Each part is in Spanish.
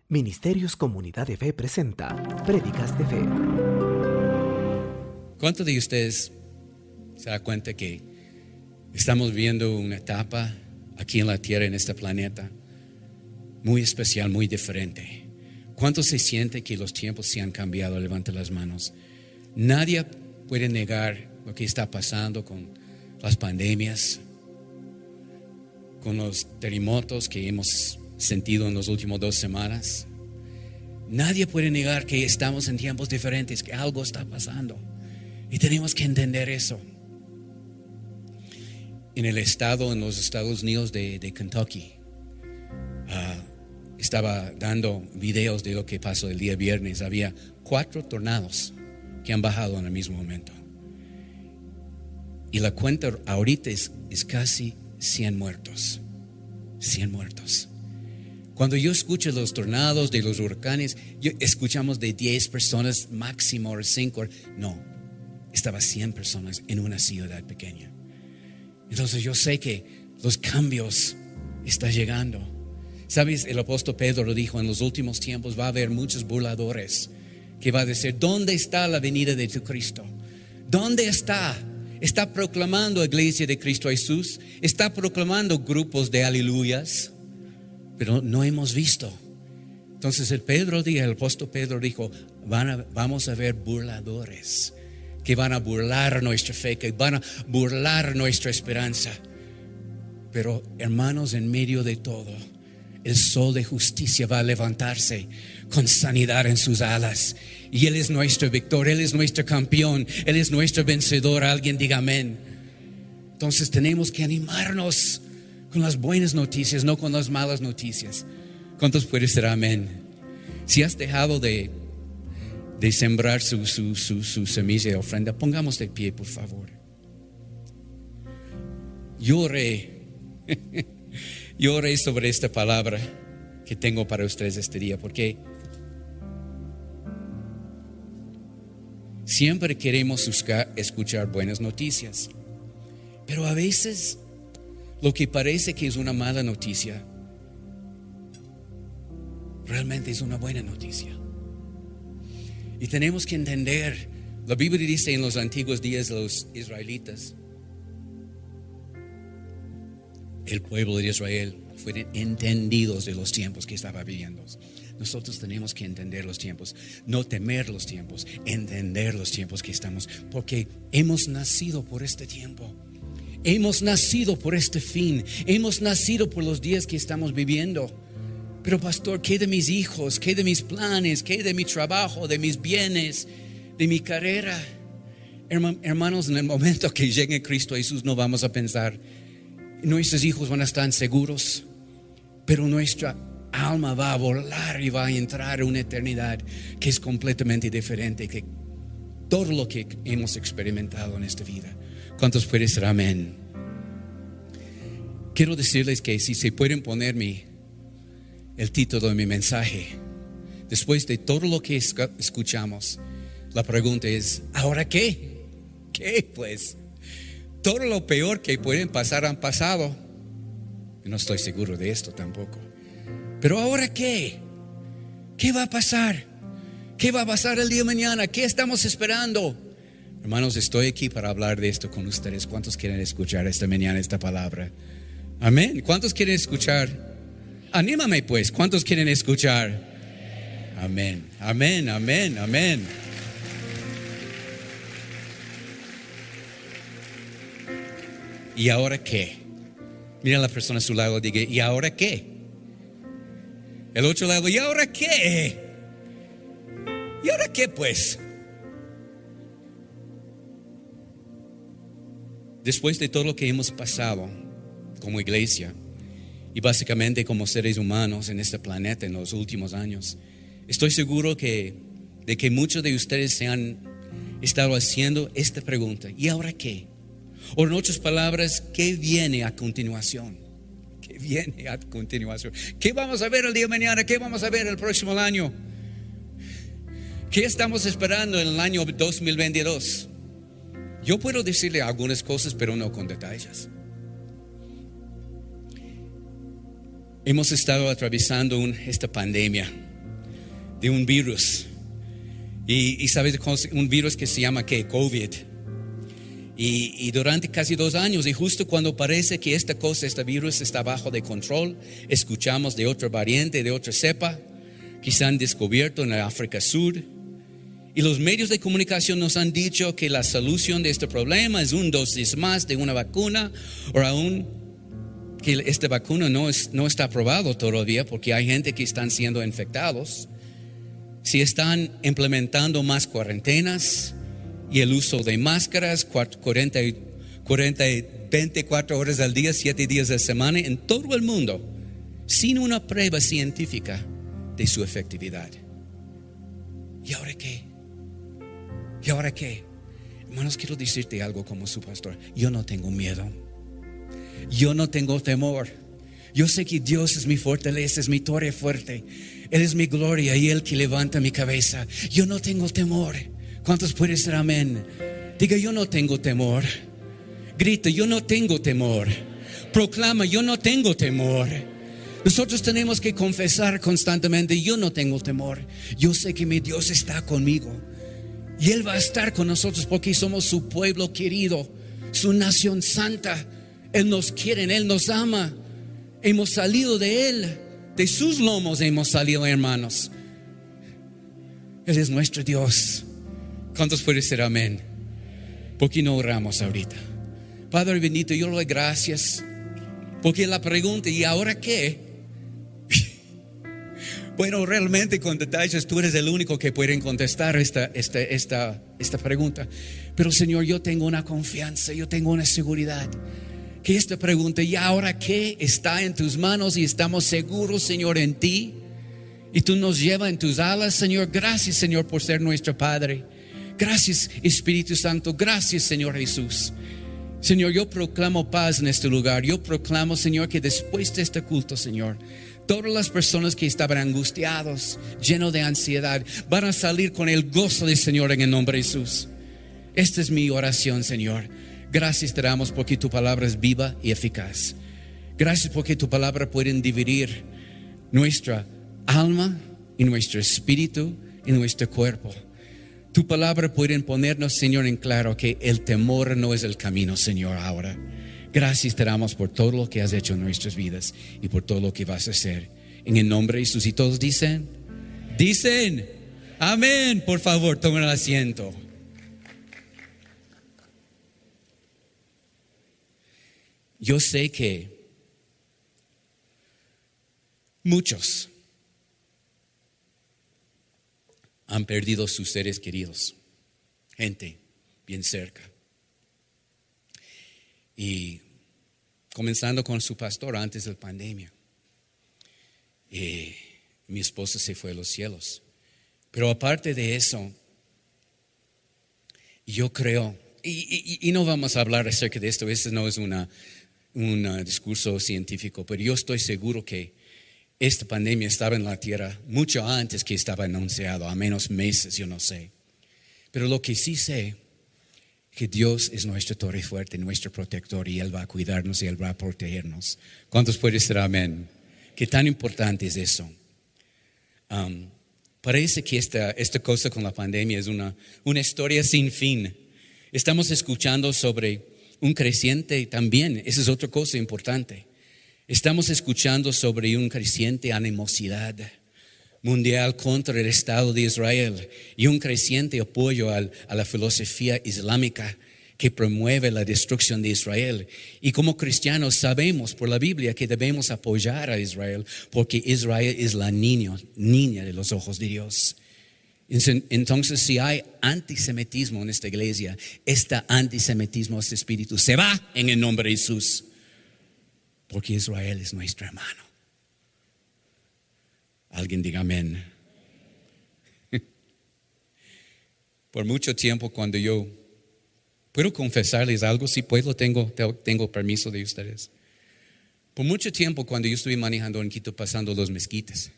Ministerios Comunidad de Fe presenta Prédicas de Fe. ¿Cuántos de ustedes se dan cuenta que estamos viendo una etapa aquí en la tierra, en este planeta, muy especial, muy diferente? ¿Cuántos se siente que los tiempos se han cambiado? Levante las manos. Nadie puede negar lo que está pasando con las pandemias, con los terremotos que hemos sentido en las últimas 2 semanas. Nadie puede negar que estamos en tiempos diferentes, que algo está pasando. Y tenemos que entender eso. En los Estados Unidos de Kentucky, estaba dando videos de lo que pasó el día viernes. Había 4 tornados que han bajado en el mismo momento. Y la cuenta ahorita es casi 100 muertos. 100 muertos. Cuando yo escucho los tornados, de los huracanes, escuchamos de 10 personas máximo o 5. No, estaba 100 personas en una ciudad pequeña. Entonces yo sé que los cambios están llegando. ¿Sabes? El apóstol Pedro lo dijo, en los últimos tiempos va a haber muchos burladores que va a decir, ¿dónde está la venida de tu Cristo? ¿Dónde está? Está proclamando la iglesia de Cristo Jesús, está proclamando grupos de aleluyas, pero no hemos visto. Entonces el apóstol Pedro dijo, vamos a ver burladores que van a burlar nuestra fe, que van a burlar nuestra esperanza. Pero hermanos, en medio de todo, el sol de justicia va a levantarse con sanidad en sus alas. Y Él es nuestro victor, Él es nuestro campeón, Él es nuestro vencedor. Alguien diga amén. Entonces tenemos que animarnos con las buenas noticias, no con las malas noticias. ¿Cuántos pueden decir amén? Si has dejado de sembrar su semilla de ofrenda, pongamos de pie, por favor. Yo oré sobre esta palabra que tengo para ustedes este día, porque siempre queremos escuchar buenas noticias, pero a veces lo que parece que es una mala noticia realmente es una buena noticia. Y tenemos que entender, la Biblia dice en los antiguos días de los israelitas, el pueblo de Israel fueron entendidos de los tiempos que estaba viviendo. Nosotros tenemos que entender los tiempos, no temer los tiempos, entender los tiempos que estamos, porque hemos nacido por este tiempo, hemos nacido por este fin, hemos nacido por los días que estamos viviendo. Pero pastor, ¿qué de mis hijos? ¿Qué de mis planes? ¿Qué de mi trabajo? ¿De mis bienes? ¿De mi carrera? Hermanos, en el momento que llegue Cristo Jesús no vamos a pensar, nuestros hijos van a estar seguros, pero nuestra alma va a volar y va a entrar en una eternidad que es completamente diferente que todo lo que hemos experimentado en esta vida. ¿Cuántos pueden decir amén? Quiero decirles que si se pueden poner el título de mi mensaje, después de todo lo que escuchamos, la pregunta es, ¿ahora qué? ¿Qué pues? Todo lo peor que pueden pasar han pasado. No estoy seguro de esto tampoco. Pero ¿ahora qué? ¿Qué va a pasar? ¿Qué va a pasar el día de mañana? ¿Qué estamos esperando? Hermanos, estoy aquí para hablar de esto con ustedes. ¿Cuántos quieren escuchar esta mañana esta palabra? Amén. ¿Cuántos quieren escuchar? Anímame pues. ¿Cuántos quieren escuchar? Amén. Amén, amén, amén. ¿Y ahora qué? Mira a la persona a su lado y diga, ¿y ahora qué? El otro lado, ¿y ahora qué? ¿Y ahora qué pues? Después de todo lo que hemos pasado como iglesia y básicamente como seres humanos en este planeta en los últimos años, estoy seguro de que muchos de ustedes se han estado haciendo esta pregunta, ¿y ahora qué? O en otras palabras, ¿qué viene a continuación? ¿Qué viene a continuación? ¿Qué vamos a ver el día de mañana? ¿Qué vamos a ver el próximo año? ¿Qué estamos esperando en el año 2022? Yo puedo decirle algunas cosas, pero no con detalles. Hemos estado atravesando esta pandemia de un virus. Y sabes, un virus que se llama ¿qué? COVID. Y durante casi 2 años, y justo cuando parece que este virus está bajo de control, escuchamos de otra variante, de otra cepa, que se han descubierto en el África Sur. Y los medios de comunicación nos han dicho que la solución de este problema es una dosis más de una vacuna, o aún que esta vacuna no está aprobado todavía porque hay gente que están siendo infectados. Si están implementando más cuarentenas y el uso de máscaras 24 horas al día, 7 días a la semana en todo el mundo, sin una prueba científica de su efectividad. ¿Y ahora qué? ¿Y ahora qué? Hermanos, quiero decirte algo como su pastor. Yo no tengo miedo. Yo no tengo temor. Yo sé que Dios es mi fortaleza, es mi torre fuerte. Él es mi gloria y Él que levanta mi cabeza. Yo no tengo temor. ¿Cuántos pueden decir amén? Diga, yo no tengo temor. Grita, yo no tengo temor. Proclama, yo no tengo temor. Nosotros tenemos que confesar constantemente, yo no tengo temor. Yo sé que mi Dios está conmigo. Y Él va a estar con nosotros porque somos su pueblo querido, su nación santa. Él nos quiere, Él nos ama. Hemos salido de Él, de sus lomos hemos salido, hermanos. Él es nuestro Dios. ¿Cuántos pueden decir amén? ¿Por qué no oramos ahorita? Padre bendito, yo le doy gracias. Porque la pregunta, ¿y ahora qué? Bueno, realmente con detalles tú eres el único que puede contestar esta pregunta. Pero Señor, yo tengo una confianza, yo tengo una seguridad. Que esta pregunta, ¿y ahora qué? Está en tus manos y estamos seguros, Señor, en ti. Y tú nos llevas en tus alas, Señor. Gracias, Señor, por ser nuestro Padre. Gracias, Espíritu Santo. Gracias, Señor Jesús. Señor, yo proclamo paz en este lugar. Yo proclamo, Señor, que después de este culto, Señor, todas las personas que estaban angustiados, llenos de ansiedad, van a salir con el gozo del Señor en el nombre de Jesús. Esta es mi oración, Señor. Gracias te damos porque tu palabra es viva y eficaz. Gracias porque tu palabra puede dividir nuestra alma y nuestro espíritu y nuestro cuerpo. Tu palabra puede ponernos, Señor, en claro que el temor no es el camino, Señor, ahora. Gracias te damos por todo lo que has hecho en nuestras vidas y por todo lo que vas a hacer. En el nombre de Jesús. Y todos dicen, amén. Por favor, tomen el asiento. Yo sé que muchos han perdido sus seres queridos, gente bien cerca. Y comenzando con su pastor antes de la pandemia. Mi esposa se fue a los cielos. Pero aparte de eso, yo creo, y no vamos a hablar acerca de esto, este no es un discurso científico, pero yo estoy seguro que esta pandemia estaba en la tierra mucho antes que estaba anunciado, a menos meses, yo no sé. Pero lo que sí sé, que Dios es nuestro torre fuerte, nuestro protector, y Él va a cuidarnos y Él va a protegernos. ¿Cuántos pueden decir amén? ¿Qué tan importante es eso? Parece que esta cosa con la pandemia es una historia sin fin. Estamos escuchando sobre un creciente también, esa es otra cosa importante. Estamos escuchando sobre un creciente animosidad mundial contra el Estado de Israel y un creciente apoyo a la filosofía islámica que promueve la destrucción de Israel. Y como cristianos sabemos por la Biblia que debemos apoyar a Israel porque Israel es la niña de los ojos de Dios. Entonces, si hay antisemitismo en esta iglesia, este antisemitismo, este espíritu, se va en el nombre de Jesús. Porque Israel es nuestro hermano. Alguien diga amén. Por mucho tiempo cuando yo puedo confesarles algo, si puedo, tengo permiso de ustedes. Por mucho tiempo cuando yo estuve manejando en Quito pasando los mezquitas,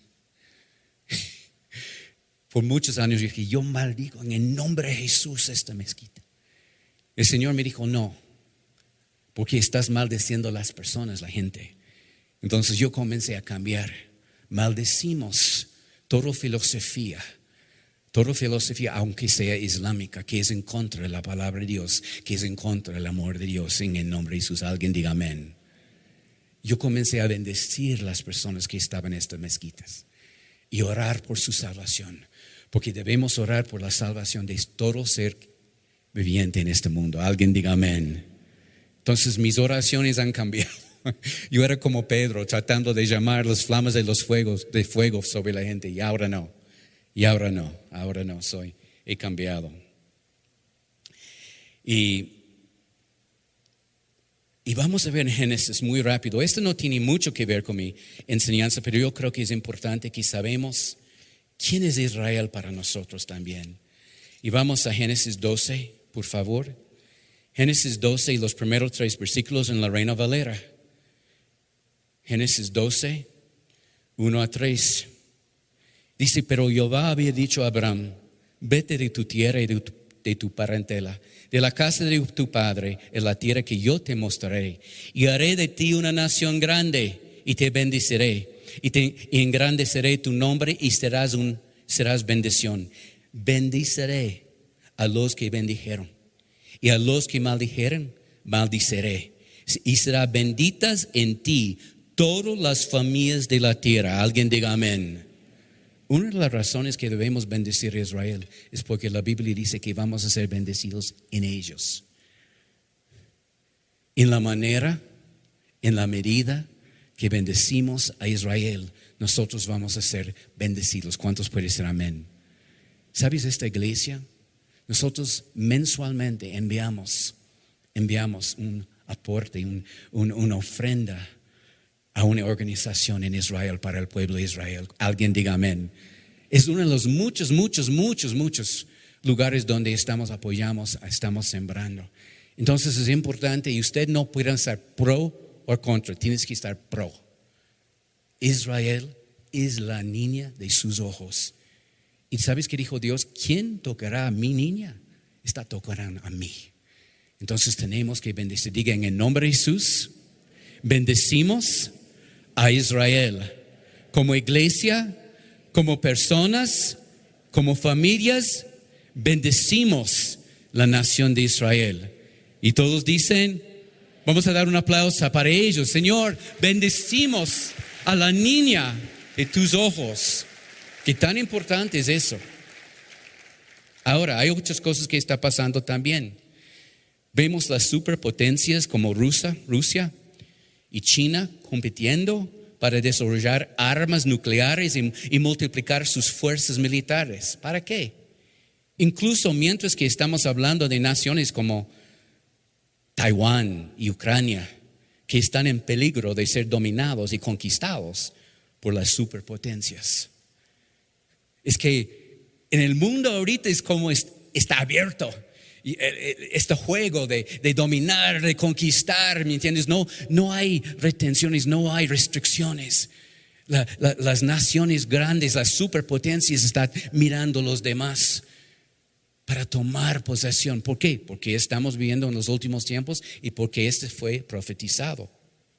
por muchos años dije, yo maldigo en el nombre de Jesús esta mezquita. El Señor me dijo, no, porque estás maldeciendo a las personas, la gente. Entonces yo comencé a cambiar. Maldecimos toda filosofía, aunque sea islámica, que es en contra de la palabra de Dios, que es en contra del amor de Dios, en el nombre de Jesús. Alguien diga amén. Yo comencé a bendecir las personas que estaban en estas mezquitas y orar por su salvación, porque debemos orar por la salvación de todo ser viviente en este mundo. Alguien diga amén. Entonces mis oraciones han cambiado. Yo era como Pedro, tratando de llamar las flamas de fuego sobre la gente, y ahora no, he cambiado. Y vamos a ver en Génesis muy rápido. Esto no tiene mucho que ver con mi enseñanza, pero yo creo que es importante que sabemos quién es Israel para nosotros también. Y vamos a Génesis 12, por favor. Génesis 12 y los primeros 3 versículos en la Reina Valera. Génesis 12, 1 a 3. Dice, pero Jehová había dicho a Abraham, vete de tu tierra y de tu parentela, de la casa de tu padre, en la tierra que yo te mostraré, y haré de ti una nación grande, y te bendeciré, y engrandeceré tu nombre, y serás bendición. Bendiciré a los que bendijeron, y a los que maldijeren, maldiciré, y serán benditas en ti todas las familias de la tierra. Alguien diga amén. Una de las razones que debemos bendecir a Israel es porque la Biblia dice que vamos a ser bendecidos en ellos. En la manera, en la medida que bendecimos a Israel, nosotros vamos a ser bendecidos. ¿Cuántos pueden decir amén? ¿Sabes esta iglesia? Nosotros mensualmente enviamos un aporte, una ofrenda a una organización en Israel para el pueblo de Israel. Alguien diga amén. Es uno de los muchos lugares donde estamos sembrando. Entonces es importante, y usted no puede estar pro o contra, tienes que estar pro. Israel es la niña de sus ojos. ¿Y sabes qué dijo Dios? ¿Quién tocará a mi niña? Esta tocará a mí. Entonces tenemos que bendecir. Diga en el nombre de Jesús, bendecimos a Israel como iglesia, como personas, como familias. Bendecimos la nación de Israel. Y todos dicen, vamos a dar un aplauso para ellos. Señor, bendecimos a la niña de tus ojos. Qué tan importante es eso. Ahora, hay muchas cosas que están pasando también. Vemos las superpotencias como Rusia y China compitiendo para desarrollar armas nucleares y multiplicar sus fuerzas militares. ¿Para qué? Incluso mientras que estamos hablando de naciones como Taiwán y Ucrania, que están en peligro de ser dominados y conquistados por las superpotencias. Es que en el mundo ahorita es como está abierto. Este juego de dominar, de conquistar, ¿me entiendes? No hay retenciones, no hay restricciones. Las naciones grandes, las superpotencias están mirando a los demás para tomar posesión. ¿Por qué? Porque estamos viviendo en los últimos tiempos y porque este fue profetizado.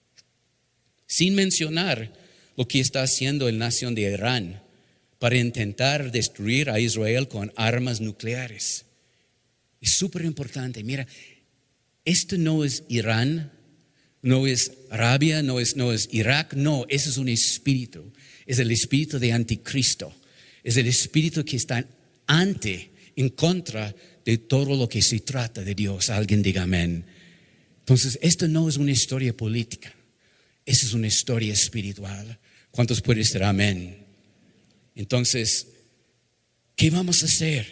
Sin mencionar lo que está haciendo la nación de Irán para intentar destruir a Israel con armas nucleares. Es súper importante. Mira, esto no es Irán, no es Arabia, no es Irak, no, ese es un espíritu. Es el espíritu de anticristo. Es el espíritu que está en contra de todo lo que se trata de Dios. Alguien diga amén. Entonces, esto no es una historia política. Esa es una historia espiritual. ¿Cuántos pueden decir amén? Entonces, ¿qué vamos a hacer?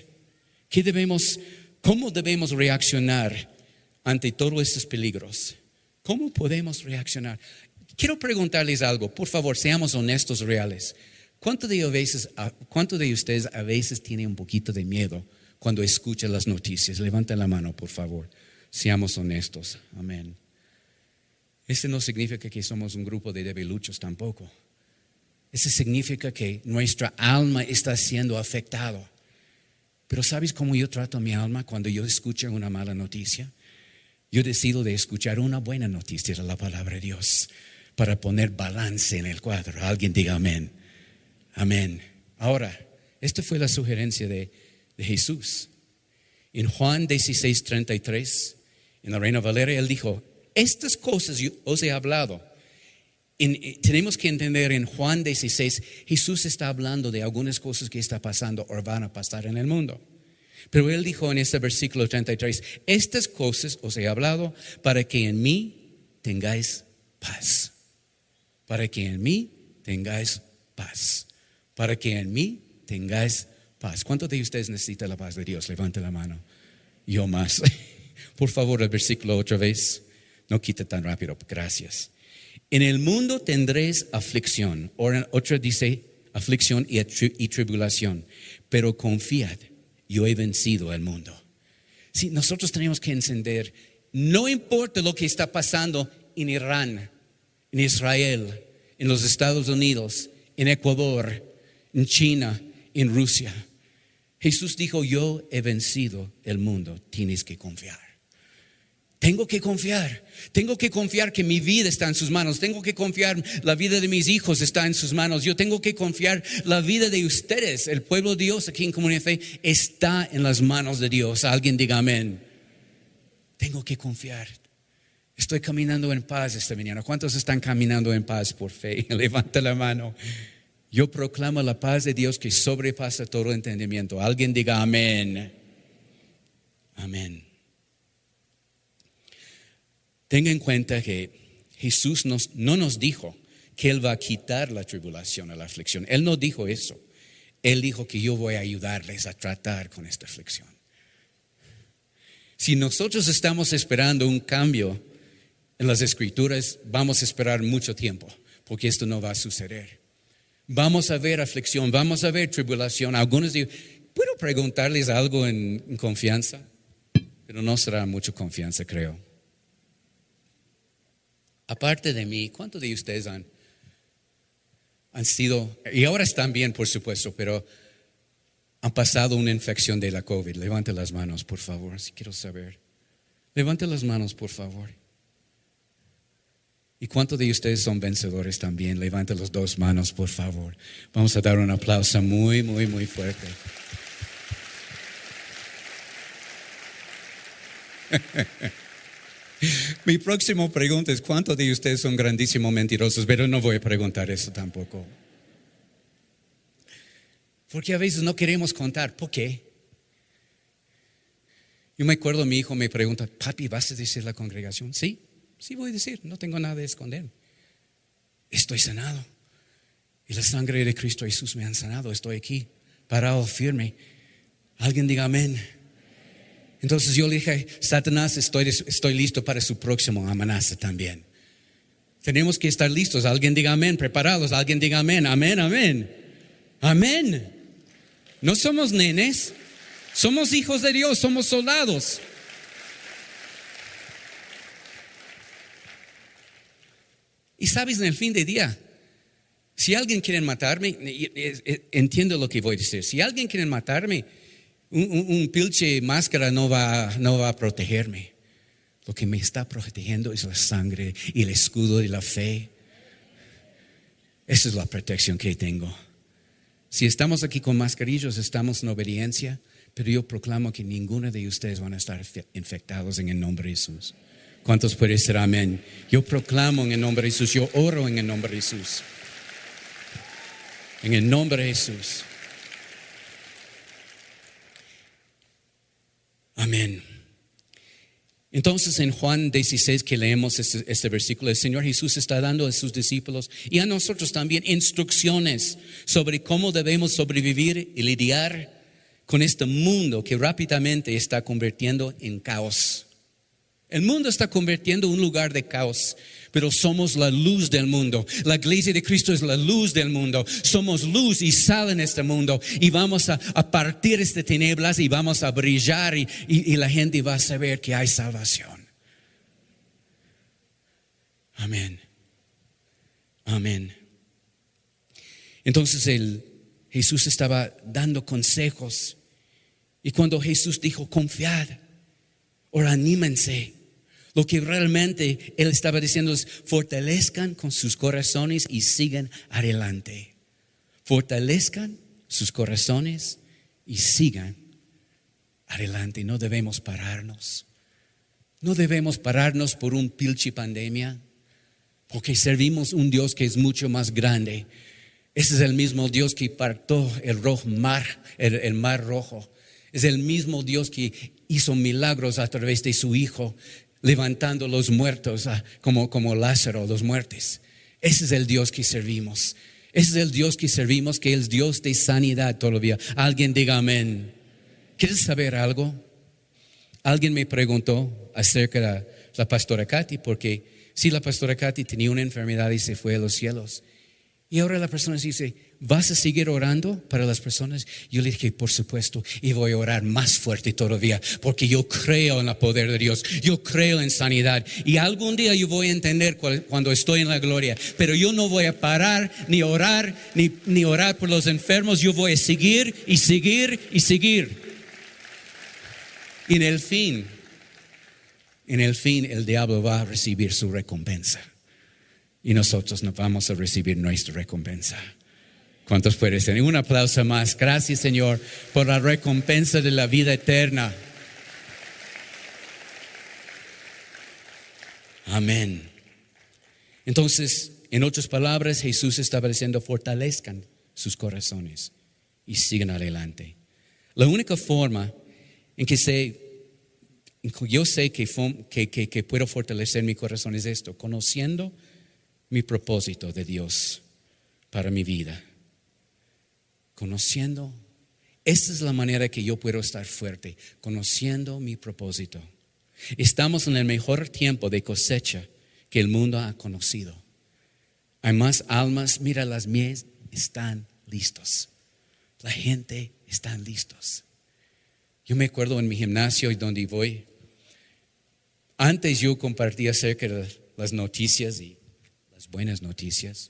¿Cómo debemos reaccionar ante todos estos peligros? ¿Cómo podemos reaccionar? Quiero preguntarles algo, por favor, seamos honestos, reales. ¿Cuánto de ustedes a veces tienen un poquito de miedo cuando escuchan las noticias? Levanten la mano, por favor. Seamos honestos. Amén. Este no significa que somos un grupo de debiluchos tampoco. Eso significa que nuestra alma está siendo afectada. Pero ¿sabes cómo yo trato a mi alma cuando yo escucho una mala noticia? Yo decido de escuchar una buena noticia de la palabra de Dios para poner balance en el cuadro. Alguien diga amén. Amén. Ahora, esta fue la sugerencia de Jesús. En Juan 16:33, en la Reina Valera, Él dijo, estas cosas yo os he hablado. Tenemos que entender en Juan 16, Jesús está hablando de algunas cosas que están pasando o van a pasar en el mundo. Pero Él dijo en este versículo 33, estas cosas os he hablado para que en mí tengáis paz. Para que en mí tengáis paz. Para que en mí tengáis paz. ¿Cuántos de ustedes necesitan la paz de Dios? Levante la mano. Yo más. Por favor, el versículo otra vez. No quite tan rápido. Gracias. En el mundo tendréis aflicción. Otra dice aflicción y tribulación. Pero confiad, yo he vencido al mundo. Sí, nosotros tenemos que encender. No importa lo que está pasando en Irán, en Israel, en los Estados Unidos, en Ecuador, en China, en Rusia. Jesús dijo, yo he vencido el mundo. Tienes que confiar. Tengo que confiar. Tengo que confiar que mi vida está en sus manos. Tengo que confiar la vida de mis hijos está en sus manos. Yo tengo que confiar la vida de ustedes. El pueblo de Dios aquí en Comunidad de Fe está en las manos de Dios. Alguien diga amén. Tengo que confiar. Estoy caminando en paz esta mañana. ¿Cuántos están caminando en paz por fe? Levanta la mano. Yo proclamo la paz de Dios que sobrepasa todo entendimiento. Alguien diga amén. Amén. Tenga en cuenta que Jesús no nos dijo que Él va a quitar la tribulación o la aflicción. Él no dijo eso. Él dijo que yo voy a ayudarles a tratar con esta aflicción. Si nosotros estamos esperando un cambio en las Escrituras, vamos a esperar mucho tiempo, porque esto no va a suceder. Vamos a ver aflicción, vamos a ver tribulación. Algunos digo, ¿puedo preguntarles algo en confianza? Pero no será mucha confianza, creo. Aparte de mí, ¿cuántos de ustedes han sido, y ahora están bien, por supuesto, pero han pasado una infección de la COVID? Levante las manos, por favor, si quiero saber. Levante las manos, por favor. ¿Y cuántos de ustedes son vencedores también? Levante las dos manos, por favor. Vamos a dar un aplauso muy, muy, muy fuerte. Mi próxima pregunta es, ¿cuántos de ustedes son grandísimos mentirosos? Pero no voy a preguntar eso tampoco. Porque a veces no queremos contar. ¿Por qué? Yo me acuerdo, mi hijo me pregunta, papi, ¿vas a decir a la congregación? Sí, voy a decir, no tengo nada de esconder. Estoy sanado. Y la sangre de Cristo Jesús me ha sanado. Estoy aquí, parado firme. Alguien diga amén. Entonces yo le dije, Satanás, estoy listo para su próximo amenaza también. Tenemos que estar listos. Alguien diga amén, preparados. Alguien diga amén, amén, amén. Amén. No somos nenes, somos hijos de Dios, somos soldados. Y sabes, en el fin de día, si alguien quiere matarme, entiendo lo que voy a decir. Si alguien quiere matarme, un pilche máscara no va a protegerme. Lo que me está protegiendo es la sangre y el escudo de la fe. Esa es la protección que tengo. Si estamos aquí con mascarillos, estamos en obediencia, pero yo proclamo que ninguno de ustedes van a estar infectados en el nombre de Jesús. ¿Cuántos pueden decir amén? Yo proclamo en el nombre de Jesús, yo oro en el nombre de Jesús. En el nombre de Jesús. Amén. Entonces en Juan 16 que leemos este versículo, el Señor Jesús está dando a sus discípulos y a nosotros también instrucciones sobre cómo debemos sobrevivir y lidiar con este mundo que rápidamente está convirtiendo en caos. El mundo está convirtiendo en un lugar de caos, pero somos la luz del mundo. La iglesia de Cristo es la luz del mundo. Somos luz y sal en este mundo y vamos a partir estas tinieblas y vamos a brillar y la gente va a saber que hay salvación. Amén. Amén. Entonces Jesús estaba dando consejos y cuando Jesús dijo confiad o anímense, lo que realmente Él estaba diciendo es fortalezcan con sus corazones y sigan adelante. Fortalezcan sus corazones y sigan adelante. No debemos pararnos. No debemos pararnos por un pilchi pandemia, porque servimos un Dios que es mucho más grande. Ese es el mismo Dios que partió el mar rojo. Es el mismo Dios que hizo milagros a través de su Hijo, levantando los muertos como Lázaro, los muertos. Ese es el Dios que servimos. Ese es el Dios que servimos, que es Dios de sanidad todavía. Alguien diga amén. ¿Quieres saber algo? Alguien me preguntó acerca de la pastora Katy, porque sí, la pastora Katy tenía una enfermedad y se fue a los cielos. Y ahora la persona dice, ¿vas a seguir orando para las personas? Yo le dije, por supuesto, y voy a orar más fuerte todavía, porque yo creo en el poder de Dios, yo creo en sanidad. Y algún día yo voy a entender cuando estoy en la gloria, pero yo no voy a parar, ni orar, ni orar por los enfermos. Yo voy a seguir y seguir y seguir. Y en el fin, el diablo va a recibir su recompensa. Y nosotros nos vamos a recibir nuestra recompensa. ¿Cuántos pueden decir? Un aplauso más. Gracias, Señor, por la recompensa de la vida eterna. Amén. Entonces, en otras palabras, Jesús estaba diciendo, fortalezcan sus corazones y sigan adelante. La única forma en que yo sé que puedo fortalecer mi corazón es esto, conociendo mi propósito de Dios para mi vida. Conociendo, esa es la manera que yo puedo estar fuerte, conociendo mi propósito. Estamos en el mejor tiempo de cosecha que el mundo ha conocido. Hay más almas, mira, las mies están listos. La gente está listos. Yo me acuerdo en mi gimnasio y donde voy, antes yo compartía acerca de las noticias y las buenas noticias.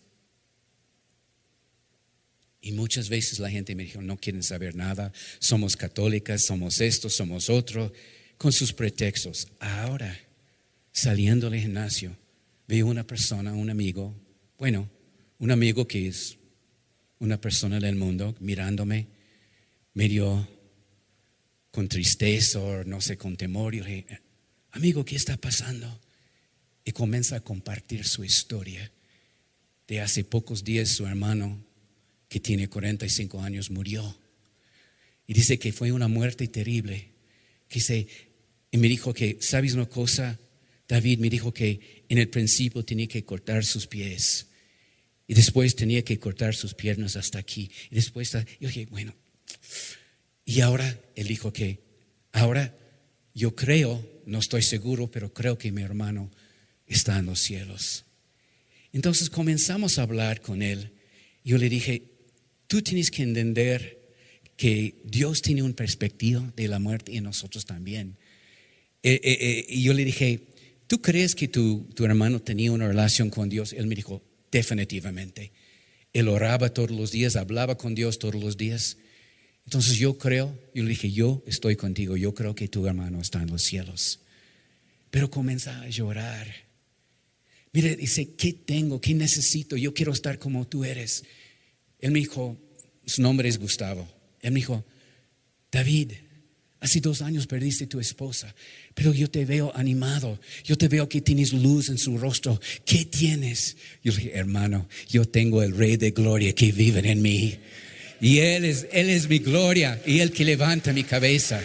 Y muchas veces la gente me dijo, no quieren saber nada, somos católicas, somos esto, somos otro, con sus pretextos. Ahora, saliendo del gimnasio, veo una persona, un amigo que es una persona del mundo, mirándome, medio con tristeza o no sé, con temor. Y le dije, amigo, ¿qué está pasando? Y comienza a compartir su historia. De hace pocos días su hermano, que tiene 45 años, murió. Y dice que fue una muerte terrible. Y me dijo que, ¿sabes una cosa? David me dijo que en el principio tenía que cortar sus pies. Y después tenía que cortar sus piernas hasta aquí. Y después, yo dije, bueno. Y ahora él dijo que, ahora yo creo, no estoy seguro, pero creo que mi hermano está en los cielos. Entonces comenzamos a hablar con él. Yo le dije, tú tienes que entender que Dios tiene una perspectiva de la muerte y nosotros también. Y yo le dije, ¿tú crees que tu hermano tenía una relación con Dios? Él me dijo, definitivamente. Él oraba todos los días, hablaba con Dios todos los días. Entonces yo le dije, yo estoy contigo, yo creo que tu hermano está en los cielos. Pero comienza a llorar. Mire, dice, ¿qué tengo? ¿Qué necesito? Yo quiero estar como tú eres. Él me dijo, su nombre es Gustavo. Él me dijo, David, hace 2 años perdiste a tu esposa, pero yo te veo animado. Yo te veo que tienes luz en su rostro. ¿Qué tienes? Yo le dije, hermano, yo tengo el Rey de Gloria que vive en mí. Y Él es mi gloria y Él que levanta mi cabeza.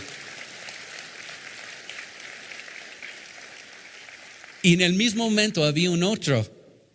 Y en el mismo momento había una otra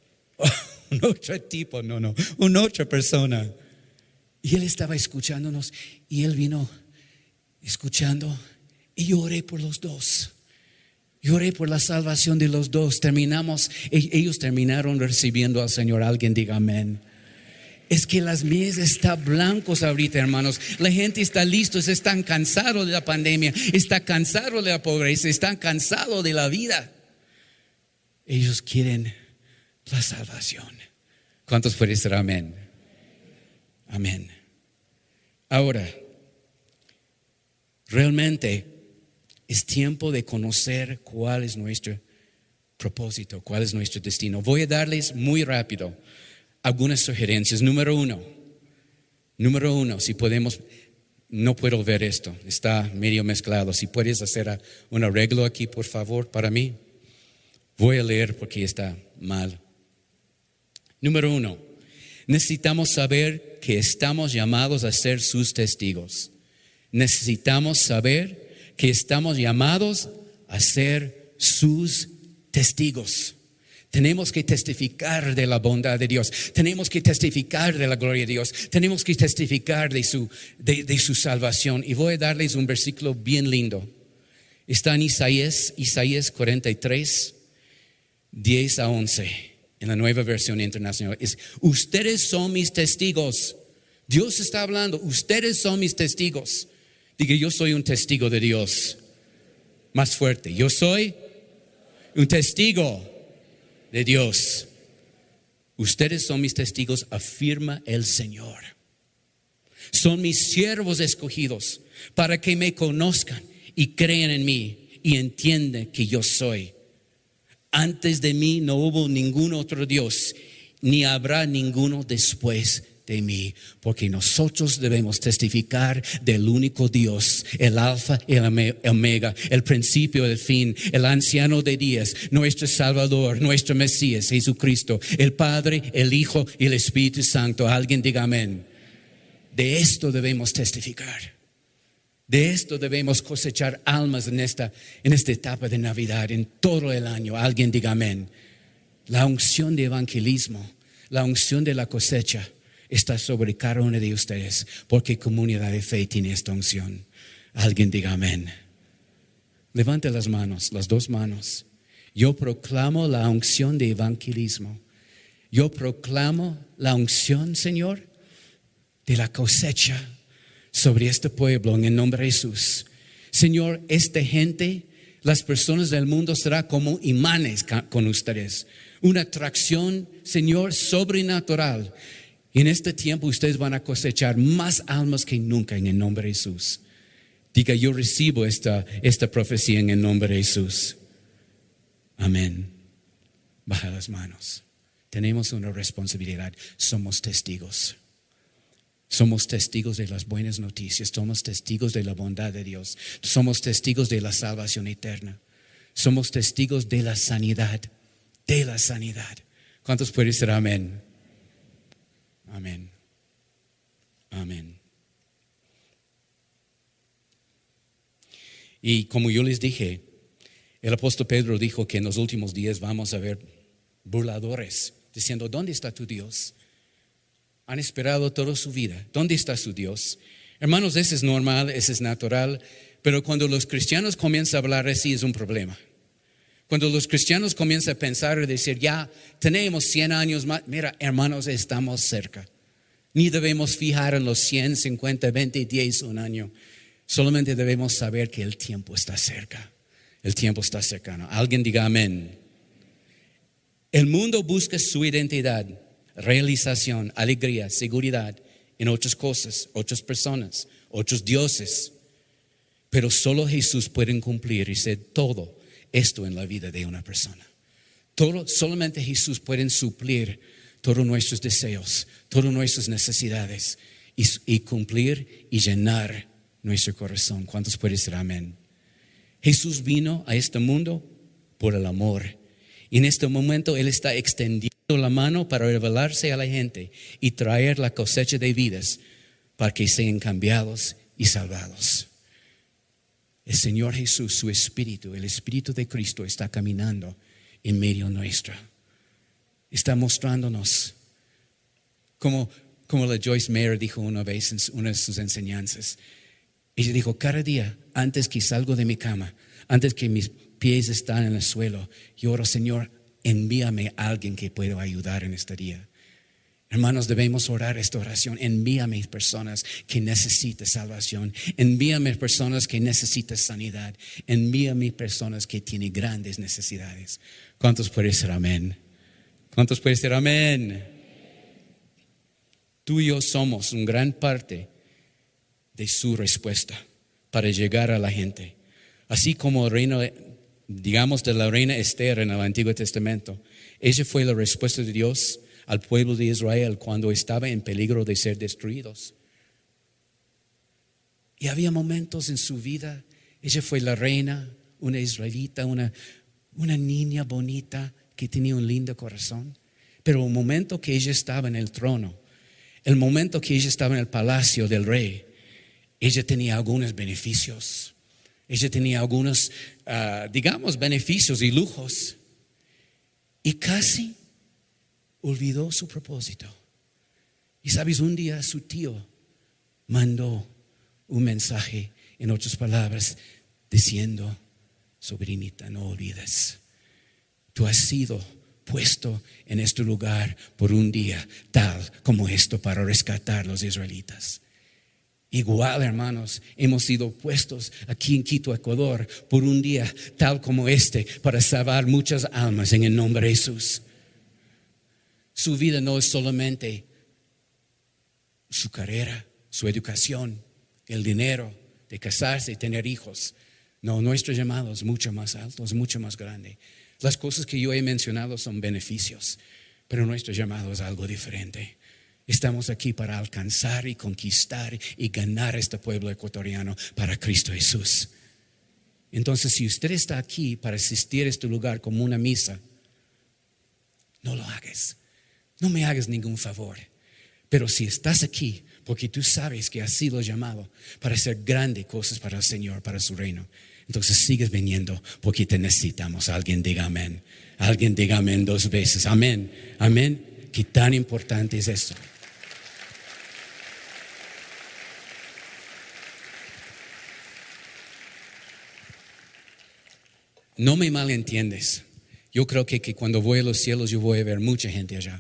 persona. Y él estaba escuchándonos y él vino escuchando y yo oré por los dos. Yo oré por la salvación de los dos. Ellos terminaron recibiendo al Señor. Alguien diga amén. Es que las mies están blancos ahorita, hermanos. La gente está listo, están cansados de la pandemia, está cansado de la pobreza, están cansados de la vida. Ellos quieren la salvación. ¿Cuántos pueden decir amén? Amén. Ahora, realmente es tiempo de conocer cuál es nuestro propósito, cuál es nuestro destino. Voy a darles muy rápido algunas sugerencias. Número 1, Número 1, si podemos, no puedo ver esto, está medio mezclado. Si puedes hacer un arreglo aquí, por favor, para mí. Voy a leer porque está mal. Número 1, necesitamos saber que estamos llamados a ser sus testigos. Necesitamos saber que estamos llamados a ser sus testigos. Tenemos que testificar de la bondad de Dios. Tenemos que testificar de la gloria de Dios. Tenemos que testificar de su salvación. Y voy a darles un versículo bien lindo. Está en Isaías 43, 10 a 11, en la Nueva Versión Internacional. Ustedes son mis testigos. Dios está hablando. Ustedes son mis testigos. Diga, yo soy un testigo de Dios. Más fuerte. Yo soy un testigo de Dios. Ustedes son mis testigos, afirma el Señor. Son mis siervos escogidos para que me conozcan y crean en mí y entiendan que yo soy. Antes de mí no hubo ningún otro Dios, ni habrá ninguno después de mí, porque nosotros debemos testificar del único Dios, el Alfa y el Omega, el principio y el fin, el anciano de días, nuestro Salvador, nuestro Mesías, Jesucristo, el Padre, el Hijo y el Espíritu Santo. Alguien diga amén. De esto debemos testificar. De esto debemos cosechar almas en esta etapa de Navidad, en todo el año. Alguien diga amén. La unción de evangelismo, la unción de la cosecha está sobre cada uno de ustedes, porque comunidad de fe tiene esta unción. Alguien diga amén. Levante las manos, las dos manos. Yo proclamo la unción de evangelismo. Yo proclamo la unción, Señor, de la cosecha sobre este pueblo en el nombre de Jesús. Señor, esta gente, las personas del mundo serán como imanes con ustedes. Una atracción, Señor, sobrenatural. Y en este tiempo ustedes van a cosechar más almas que nunca en el nombre de Jesús. Diga, yo recibo esta profecía en el nombre de Jesús. Amén. Baja las manos. Tenemos una responsabilidad. Somos testigos. Somos testigos de las buenas noticias. Somos testigos de la bondad de Dios. Somos testigos de la salvación eterna. Somos testigos de la sanidad. De la sanidad. ¿Cuántos pueden decir amén? Amén. Amén. Y como yo les dije, el apóstol Pedro dijo que en los últimos días vamos a ver burladores diciendo, ¿dónde está tu Dios? Han esperado toda su vida. ¿Dónde está su Dios? Hermanos, eso es normal, eso es natural, pero cuando los cristianos comienzan a hablar así es un problema. Cuando los cristianos comienzan a pensar y decir, ya tenemos 100 años más, mira, hermanos, estamos cerca. Ni debemos fijar en los 100, 50, 20, 10, un año. Solamente debemos saber que el tiempo está cerca. El tiempo está cercano. Alguien diga amén. El mundo busca su identidad, realización, alegría, seguridad en otras cosas, otras personas, otros dioses. Pero solo Jesús puede cumplir y ser todo esto en la vida de una persona. Solamente Jesús puede suplir todos nuestros deseos, todas nuestras necesidades y cumplir y llenar nuestro corazón. ¿Cuántos pueden decir amén? Jesús vino a este mundo por el amor. Y en este momento Él está extendiendo la mano para revelarse a la gente y traer la cosecha de vidas para que sean cambiados y salvados. El Señor Jesús, su Espíritu, el Espíritu de Cristo está caminando en medio nuestro. Está mostrándonos como la Joyce Meyer dijo una vez en una de sus enseñanzas. Ella dijo, cada día antes que salgo de mi cama, antes que mis pies están en el suelo, yo oro, Señor, envíame a alguien que pueda ayudar en este día. Hermanos, debemos orar esta oración. Envíame personas que necesiten salvación. Envíame personas que necesiten sanidad. Envíame personas que tienen grandes necesidades. ¿Cuántos pueden decir amén? ¿Cuántos pueden decir amén? Tú y yo somos una gran parte de su respuesta para llegar a la gente. Así como el reino, digamos, de la reina Esther en el Antiguo Testamento. Ella fue la respuesta de Dios al pueblo de Israel cuando estaba en peligro de ser destruidos. Y había momentos en su vida, ella fue la reina, una israelita, una niña bonita que tenía un lindo corazón. Pero el momento que ella estaba en el trono, el momento que ella estaba en el palacio del rey, ella tenía algunos beneficios. Ella tenía algunos, beneficios y lujos. Y casi olvidó su propósito. Y sabes, un día su tío mandó un mensaje, en otras palabras, diciendo: sobrinita, no olvides, tú has sido puesto en este lugar por un día tal como esto para rescatar a los israelitas. Igual, hermanos, hemos sido puestos aquí en Quito, Ecuador, por un día tal como este para salvar muchas almas en el nombre de Jesús. Su vida no es solamente su carrera, su educación, el dinero de casarse y tener hijos. No, nuestro llamado es mucho más alto, es mucho más grande. Las cosas que yo he mencionado son beneficios, pero nuestro llamado es algo diferente. Estamos aquí para alcanzar y conquistar y ganar este pueblo ecuatoriano para Cristo Jesús. Entonces, si usted está aquí para asistir a este lugar como una misa, no lo hagas. No me hagas ningún favor. Pero si estás aquí porque tú sabes que has sido llamado para hacer grandes cosas para el Señor, para su reino, entonces sigues viniendo porque te necesitamos. Alguien diga amén. Alguien diga amén 2 veces. Amén. Amén. Qué tan importante es esto. No me malentiendes. Yo creo que cuando voy a los cielos yo voy a ver mucha gente allá.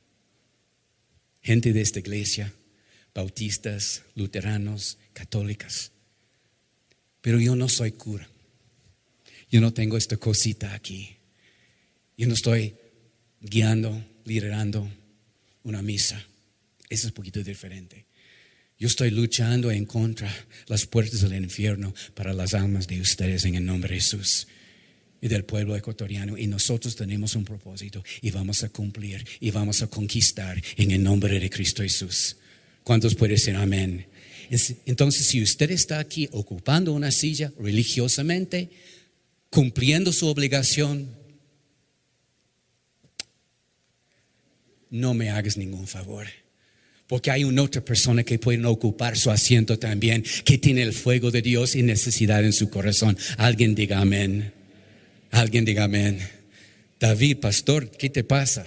Gente de esta iglesia, bautistas, luteranos, católicas. Pero yo no soy cura. Yo no tengo esta cosita aquí. Yo no estoy guiando, liderando una misa. Eso es un poquito diferente. Yo estoy luchando en contra las puertas del infierno para las almas de ustedes en el nombre de Jesús y del pueblo ecuatoriano. Y nosotros tenemos un propósito y vamos a cumplir y vamos a conquistar en el nombre de Cristo Jesús. ¿Cuántos pueden decir amén? Entonces, si usted está aquí ocupando una silla religiosamente, cumpliendo su obligación, no me hagas ningún favor. Porque hay una otra persona que puede ocupar su asiento también, que tiene el fuego de Dios y necesidad en su corazón. Alguien diga amén. Alguien diga amén. David, pastor, ¿qué te pasa?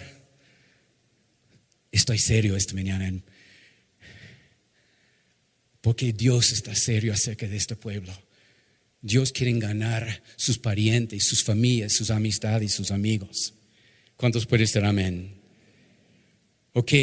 Estoy serio esta mañana. Porque Dios está serio acerca de este pueblo. Dios quiere ganar sus parientes, sus familias, sus amistades, sus amigos. ¿Cuántos pueden decir amén? Ok.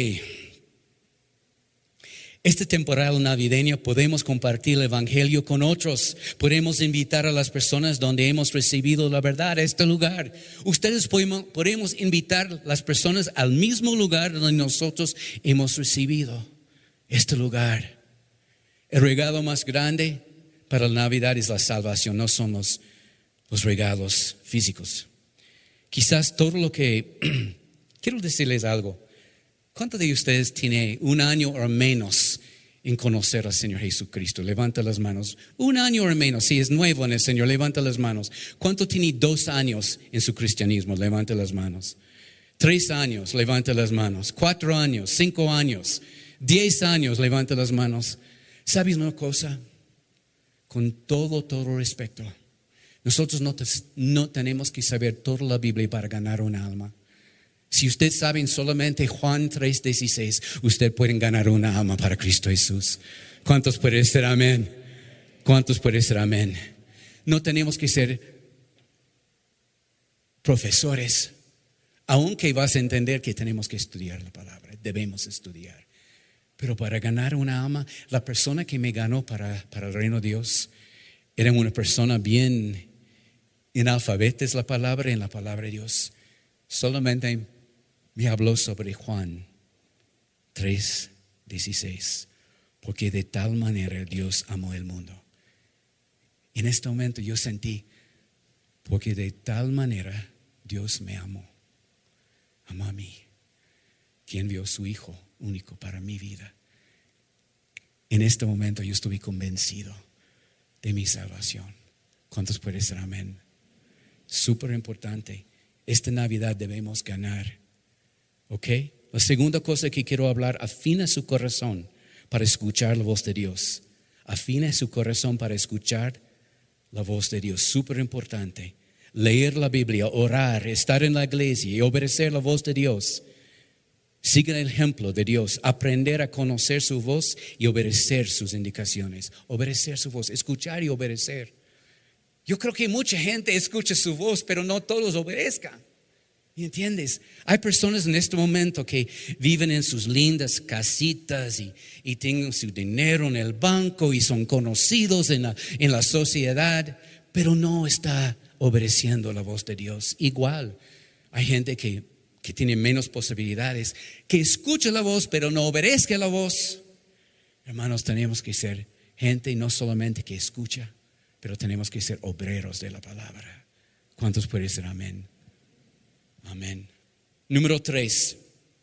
Esta temporada navideña podemos compartir el evangelio con otros. Podemos invitar a las personas donde hemos recibido la verdad a este lugar. Ustedes podemos invitar a las personas al mismo lugar donde nosotros hemos recibido este lugar. El regalo más grande para la Navidad es la salvación, no son los regalos físicos. Quizás todo lo que... Quiero decirles algo. ¿Cuántos de ustedes tiene 1 año o menos en conocer al Señor Jesucristo? Levanta las manos. 1 año o menos, si es nuevo en el Señor, levanta las manos. ¿Cuánto tiene 2 años en su cristianismo? Levanta las manos. 3 años, levanta las manos. 4 años, 5 años, 10 años, levanta las manos. ¿Sabes una cosa? Con todo respeto, nosotros no tenemos que saber toda la Biblia para ganar un alma. Si ustedes saben solamente Juan 3:16, ustedes pueden ganar una alma para Cristo Jesús. ¿Cuántos pueden decir amén? ¿Cuántos pueden decir amén? No tenemos que ser profesores, aunque vas a entender que tenemos que estudiar la palabra, debemos estudiar. Pero para ganar una alma, la persona que me ganó para el reino de Dios era una persona bien analfabeta en la palabra de Dios. Solamente me habló sobre Juan 3:16, porque de tal manera Dios amó el mundo. En este momento yo sentí, porque de tal manera Dios me amó a mí, quien envió su Hijo único para mi vida. En este momento yo estoy convencido de mi salvación. ¿Cuántos pueden decir amén? Súper importante. Esta Navidad debemos ganar. ¿Ok? La segunda cosa que quiero hablar, afina su corazón para escuchar la voz de Dios. Afina su corazón para escuchar la voz de Dios. Súper importante. Leer la Biblia, orar, estar en la iglesia y obedecer la voz de Dios. Sigan el ejemplo de Dios. Aprender a conocer su voz y obedecer sus indicaciones. Obedecer su voz, escuchar y obedecer. Yo creo que mucha gente escucha su voz, pero no todos obedezcan. ¿Me entiendes? Hay personas en este momento que viven en sus lindas casitas y tienen su dinero en el banco y son conocidos en la sociedad, pero no está obedeciendo la voz de Dios. Igual, hay gente que tiene menos posibilidades, que escucha la voz, pero no obedezca la voz. Hermanos, tenemos que ser gente no solamente que escucha, pero tenemos que ser obreros de la palabra. ¿Cuántos pueden decir amén? Amén. Número 3.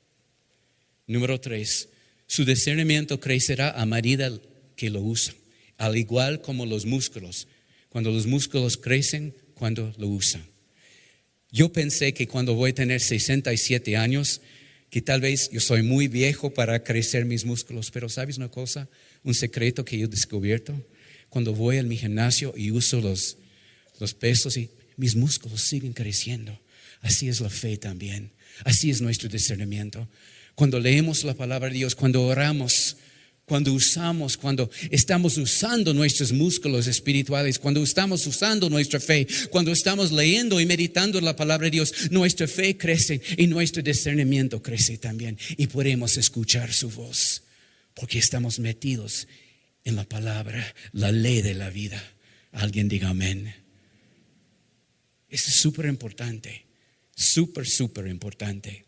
Su discernimiento crecerá a medida que lo usa, al igual como los músculos. Cuando los músculos crecen, cuando lo usan. Yo pensé que cuando voy a tener 67 años, que tal vez yo soy muy viejo para crecer mis músculos, pero ¿sabes una cosa? Un secreto que yo he descubierto. Cuando voy a mi gimnasio y uso los pesos, y mis músculos siguen creciendo. Así es la fe también. Así es nuestro discernimiento. Cuando leemos la palabra de Dios, cuando oramos, cuando estamos usando nuestros músculos espirituales, cuando estamos usando nuestra fe, cuando estamos leyendo y meditando la palabra de Dios, nuestra fe crece y nuestro discernimiento crece también. Y podemos escuchar su voz, porque estamos metidos en la palabra, la ley de la vida. Alguien diga amén. Eso es súper importante. Súper importante.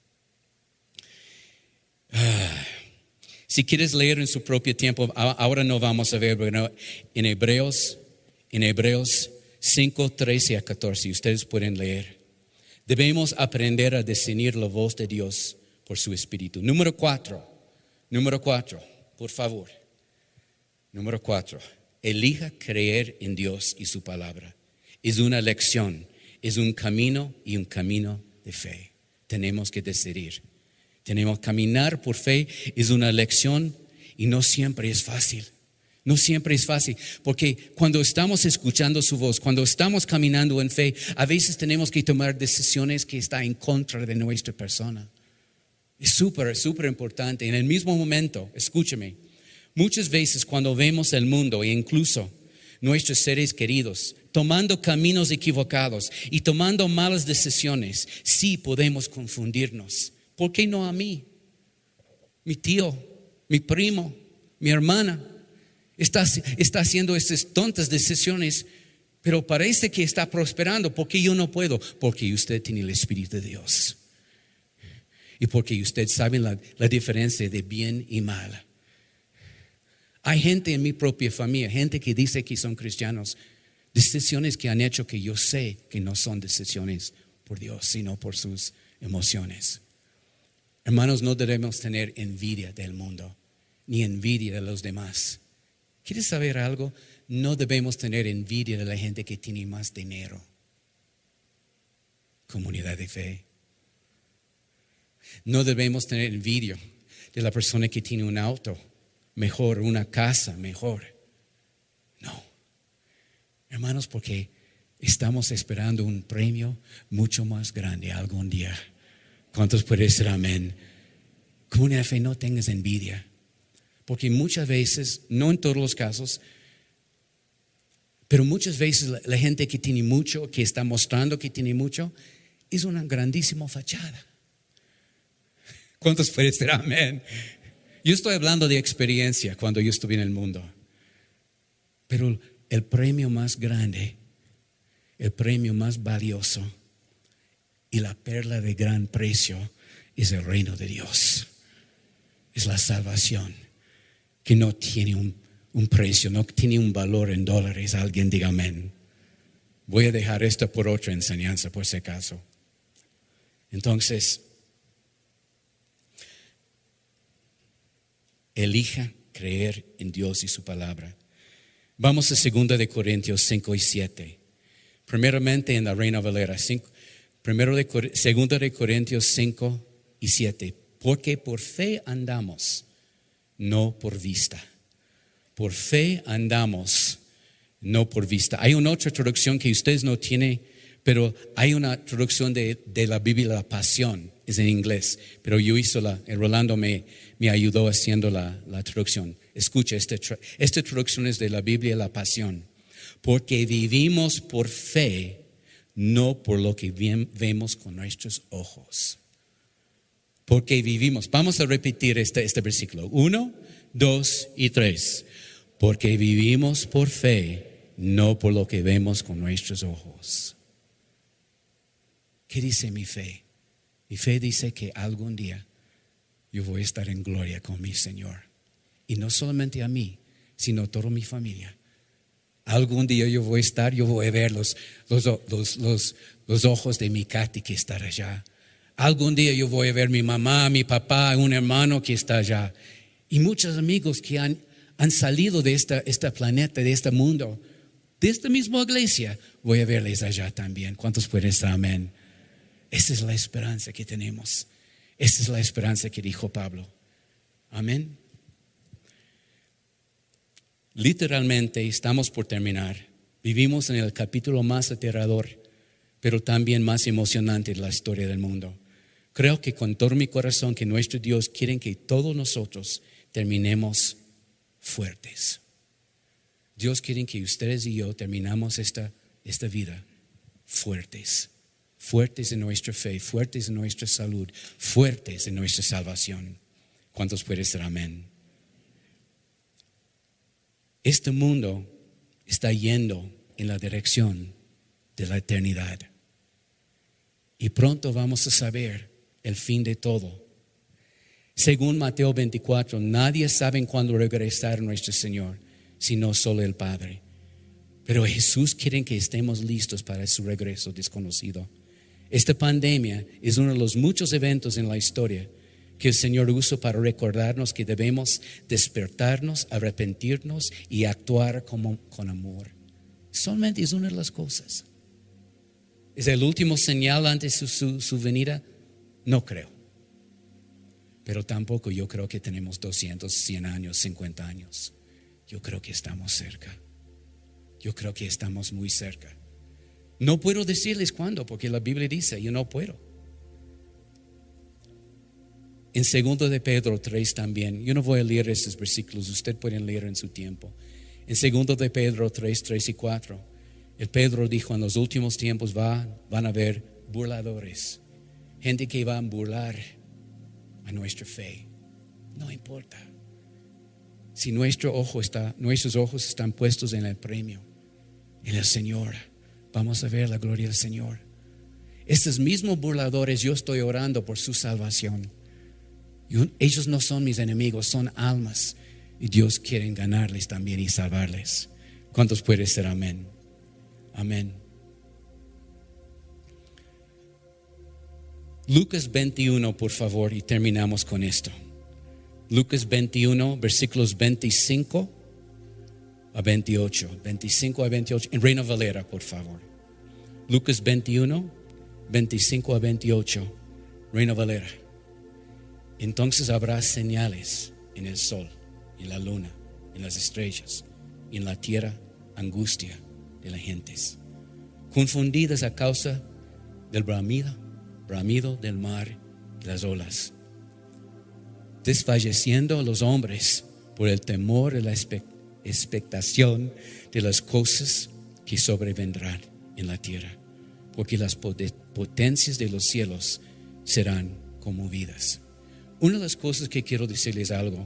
Si quieres leer en su propio tiempo, ahora no vamos a ver, pero en Hebreos 5, 13 a 14, ustedes pueden leer. Debemos aprender a discernir la voz de Dios por su Espíritu. Número 4, por favor. Número 4, elija creer en Dios y su palabra. Es una elección. Es un camino y un camino de fe. Tenemos que decidir. Tenemos que caminar por fe. Es una elección y no siempre es fácil. No siempre es fácil. Porque cuando estamos escuchando su voz, cuando estamos caminando en fe, a veces tenemos que tomar decisiones que están en contra de nuestra persona. Es súper importante. En el mismo momento, escúchame, muchas veces cuando vemos el mundo e incluso nuestros seres queridos tomando caminos equivocados y tomando malas decisiones, sí podemos confundirnos. ¿Por qué no a mí? Mi tío, mi primo, mi hermana está haciendo estas tontas decisiones, pero parece que está prosperando. ¿Por qué yo no puedo? Porque usted tiene el Espíritu de Dios y porque usted sabe la diferencia de bien y mal. Hay gente en mi propia familia, gente que dice que son cristianos, decisiones que han hecho que yo sé que no son decisiones por Dios, sino por sus emociones. Hermanos, no debemos tener envidia del mundo, ni envidia de los demás. ¿Quieres saber algo? No debemos tener envidia de la gente que tiene más dinero. Comunidad de fe. No debemos tener envidia de la persona que tiene un auto mejor, una casa mejor. No. Hermanos, porque estamos esperando un premio mucho más grande algún día. ¿Cuántos pueden decir amén? Comunidad de fe, no tengas envidia. Porque muchas veces, no en todos los casos, pero muchas veces la gente que tiene mucho, que está mostrando que tiene mucho, es una grandísima fachada. ¿Cuántos pueden decir amén? Yo estoy hablando de experiencia cuando yo estuve en el mundo. Pero el premio más grande, el premio más valioso y la perla de gran precio es el reino de Dios. Es la salvación que no tiene un precio, no tiene un valor en dólares. Alguien diga amén. Voy a dejar esto por otra enseñanza, por si acaso. Entonces, elija creer en Dios y su palabra. Vamos a 2 de Corintios 5 y 7. Primeramente en la Reina Valera, 2 de Corintios 5 y 7. Porque por fe andamos, no por vista. Por fe andamos, no por vista. Hay una otra traducción que ustedes no tienen, pero hay una traducción de la Biblia, la Pasión, es en inglés, pero yo hice el Rolando me ayudó haciendo la traducción. Escucha, esta traducción es de la Biblia, la Pasión. Porque vivimos por fe, no por lo que vemos con nuestros ojos. Porque vivimos. Vamos a repetir este versículo. 1, 2 y 3. Porque vivimos por fe, no por lo que vemos con nuestros ojos. ¿Qué dice mi fe? Mi fe dice que algún día yo voy a estar en gloria con mi Señor. Y no solamente a mí, sino a toda mi familia. Algún día yo voy a ver los ojos de mi Katy que está allá. Algún día yo voy a ver mi mamá, mi papá, un hermano que está allá. Y muchos amigos que han salido de este planeta, de este mundo, de esta misma iglesia, voy a verles allá también. ¿Cuántos pueden decir amén? Esa es la esperanza que tenemos. Esa es la esperanza que dijo Pablo. Amén. Literalmente estamos por terminar. Vivimos en el capítulo más aterrador, pero también más emocionante de la historia del mundo. Creo que con todo mi corazón que nuestro Dios quiere que todos nosotros terminemos fuertes. Dios quiere que ustedes y yo terminamos esta vida fuertes. Fuertes en nuestra fe, fuertes en nuestra salud, fuertes en nuestra salvación. ¿Cuántos pueden decir amén? Este mundo está yendo en la dirección de la eternidad. Y pronto vamos a saber el fin de todo. Según Mateo 24, nadie sabe cuándo regresar nuestro Señor, sino solo el Padre. Pero Jesús quiere que estemos listos para su regreso desconocido. Esta pandemia es uno de los muchos eventos en la historia que el Señor usó para recordarnos que debemos despertarnos, arrepentirnos y actuar con amor. Solamente es una de las cosas. ¿Es el último señal antes de su venida? No creo. Pero tampoco yo creo que tenemos 200, 100 años, 50 años. Yo creo que estamos cerca. Yo creo que estamos muy cerca. No puedo decirles cuándo, porque la Biblia dice, yo no puedo. En 2 de Pedro 3 también, yo no voy a leer estos versículos, ustedes pueden leer en su tiempo. En 2 de Pedro 3 y 4, el Pedro dijo, en los últimos tiempos van a haber burladores, gente que va a burlar a nuestra fe. No importa. Si nuestros ojos están puestos en el premio, en el Señor, vamos a ver la gloria del Señor. Estos mismos burladores, yo estoy orando por su salvación. Ellos no son mis enemigos, son almas. Y Dios quiere ganarles también y salvarles. ¿Cuántos pueden ser amén? Amén. Lucas 21, por favor, y terminamos con esto. Lucas 21, versículos 25 a 28. 25 a 28. En Reina Valera, por favor. Lucas 21, 25 a 28. Reina Valera. Entonces habrá señales en el sol, en la luna, en las estrellas, y en la tierra angustia de las gentes, confundidas a causa del bramido del mar y las olas, desfalleciendo los hombres por el temor y la expectación de las cosas que sobrevendrán en la tierra, porque las potencias de los cielos serán conmovidas. Una de las cosas que quiero decirles algo.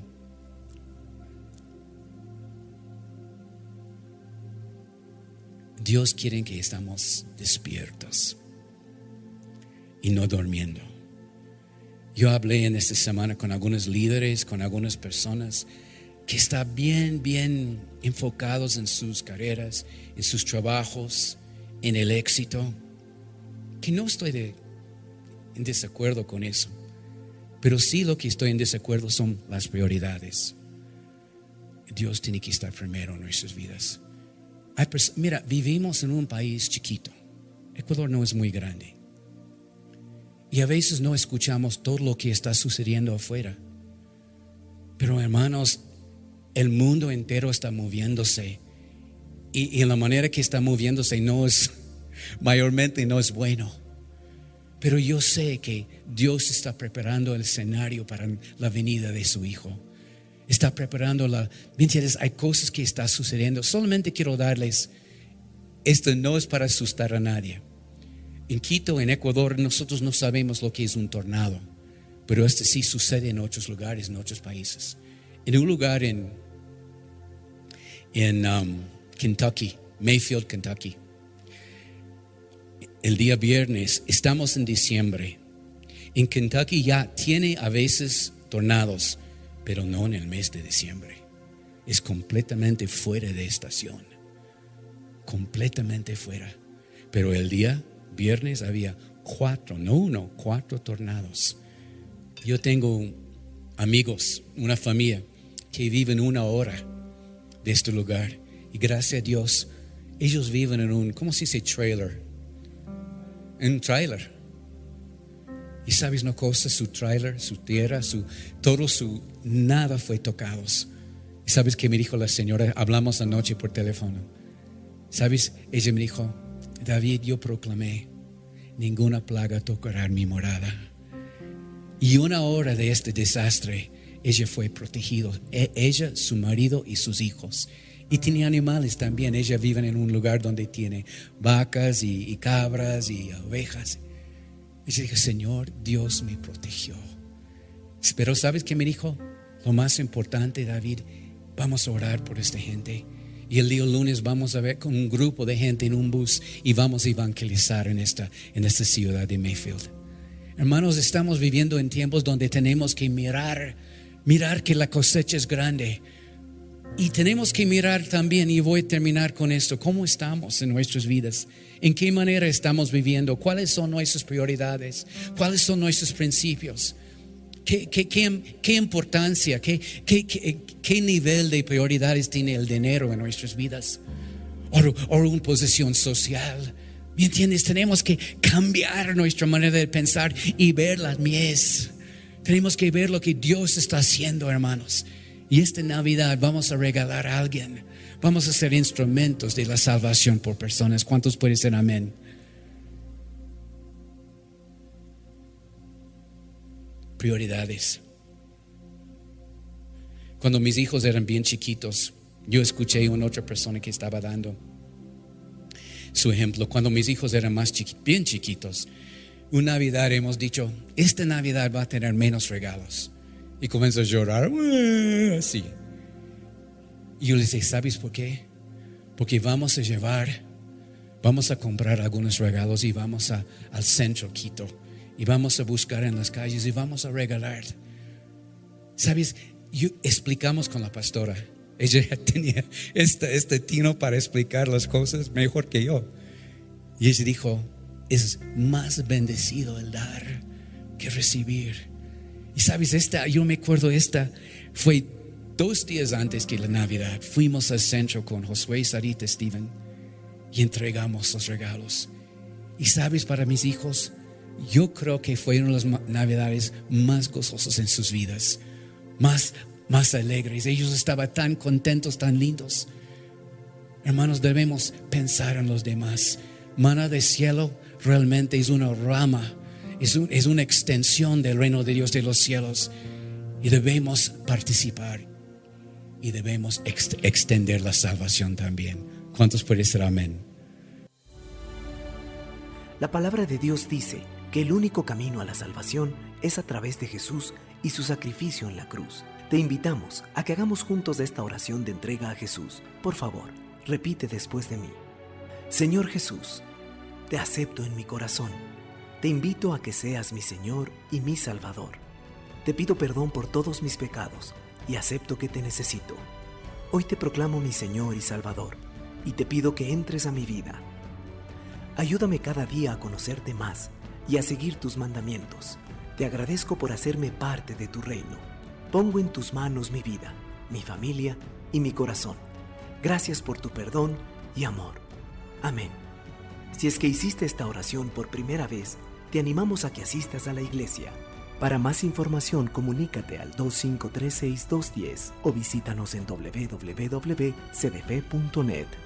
Dios quiere que estamos despiertos y no durmiendo. Yo hablé en esta semana con algunos líderes, con algunas personas que están bien enfocados en sus carreras, en sus trabajos, en el éxito. Que no estoy en desacuerdo con eso. Pero sí lo que estoy en desacuerdo son las prioridades. Dios tiene que estar primero en nuestras vidas. Mira, vivimos en un país chiquito. Ecuador no es muy grande. Y a veces no escuchamos todo lo que está sucediendo afuera. Pero hermanos, el mundo entero está moviéndose. Y en la manera que está moviéndose mayormente no es bueno. Pero yo sé que Dios está preparando el escenario para la venida de su Hijo. Está preparando ¿me entiendes? Hay cosas que están sucediendo. Solamente quiero darles, esto no es para asustar a nadie. En Quito, en Ecuador, nosotros no sabemos lo que es un tornado, pero esto sí sucede en otros lugares, en otros países. En un lugar en Kentucky, Mayfield, Kentucky, el día viernes, estamos en diciembre. En Kentucky ya tiene a veces tornados, pero no en el mes de diciembre. Es completamente fuera de estación. Completamente fuera. Pero el día viernes había 4 tornados. Yo tengo amigos, una familia que viven 1 hora de este lugar. Y gracias a Dios, ellos viven en un, ¿cómo se dice? Trailer. Un trailer. Y sabes una cosa, su trailer, su tierra, nada fue tocados. Y sabes que me dijo la señora, hablamos anoche por teléfono. Sabes, ella me dijo, David, yo proclamé, ninguna plaga tocará mi morada. Y 1 hora de este desastre, ella fue protegida. Ella, su marido y sus hijos. Y tiene animales también. Ella vive en un lugar donde tiene vacas y cabras y ovejas. Y yo dije, Señor, Dios me protegió. Pero ¿sabes qué me dijo? Lo más importante, David, vamos a orar por esta gente. Y el día lunes vamos a ver con un grupo de gente en un bus y vamos a evangelizar en esta ciudad de Mayfield. Hermanos, estamos viviendo en tiempos donde tenemos que mirar que la cosecha es grande. Y tenemos que mirar también, y voy a terminar con esto, cómo estamos en nuestras vidas, en qué manera estamos viviendo, cuáles son nuestras prioridades, cuáles son nuestros principios, qué importancia, qué nivel de prioridades tiene el dinero en nuestras vidas, o una posición social. ¿Me entiendes? Tenemos que cambiar nuestra manera de pensar y ver las mies. Tenemos que ver lo que Dios está haciendo, hermanos. Y esta Navidad vamos a regalar a alguien. Vamos a ser instrumentos de la salvación por personas. ¿Cuántos pueden decir amén? Prioridades. Cuando mis hijos eran bien chiquitos, yo escuché a una otra persona que estaba dando su ejemplo. Cuando mis hijos eran bien chiquitos, una Navidad hemos dicho, esta Navidad va a tener menos regalos. Y comienza a llorar así. Y yo les dije, ¿sabes por qué? Porque vamos a comprar algunos regalos y vamos al centro Quito y vamos a buscar en las calles y vamos a regalar. ¿Sabes? Explicamos con la pastora. Ella ya tenía este tino para explicar las cosas mejor que yo. Y ella dijo, es más bendecido el dar que recibir. Y sabes, yo me acuerdo, fue 2 días antes que la Navidad. Fuimos al centro con Josué, Sarita, Steven y entregamos los regalos. Y sabes, para mis hijos, yo creo que fueron las Navidades más gozosas en sus vidas, más alegres. Ellos estaban tan contentos, tan lindos. Hermanos, debemos pensar en los demás. Maná del cielo realmente es una rama. Es una extensión del reino de Dios de los cielos. Y debemos participar. Y debemos extender la salvación también. ¿Cuántos pueden decir amén? La palabra de Dios dice que el único camino a la salvación es a través de Jesús y su sacrificio en la cruz. Te invitamos a que hagamos juntos esta oración de entrega a Jesús. Por favor, repite después de mí. Señor Jesús, te acepto en mi corazón. Te invito a que seas mi Señor y mi Salvador. Te pido perdón por todos mis pecados y acepto que te necesito. Hoy te proclamo mi Señor y Salvador y te pido que entres a mi vida. Ayúdame cada día a conocerte más y a seguir tus mandamientos. Te agradezco por hacerme parte de tu reino. Pongo en tus manos mi vida, mi familia y mi corazón. Gracias por tu perdón y amor. Amén. Si es que hiciste esta oración por primera vez, te animamos a que asistas a la iglesia. Para más información, comunícate al 2536-210 o visítanos en www.cdf.net.